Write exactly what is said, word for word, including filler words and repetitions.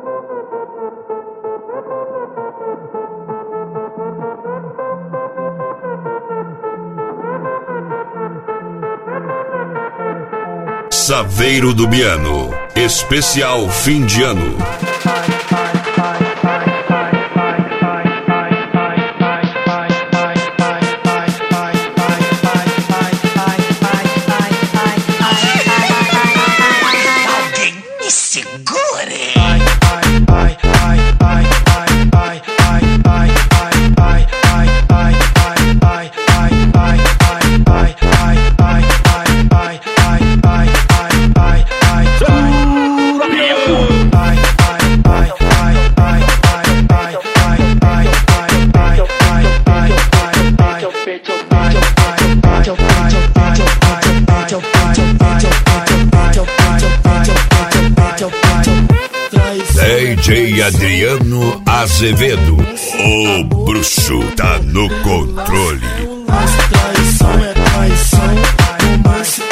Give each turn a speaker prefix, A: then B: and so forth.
A: Saveiro do Biano, especial fim de ano.
B: Alguém me segure.
A: D J Adriano Azevedo, o bruxo tá no controle.
C: Traição é traição, romance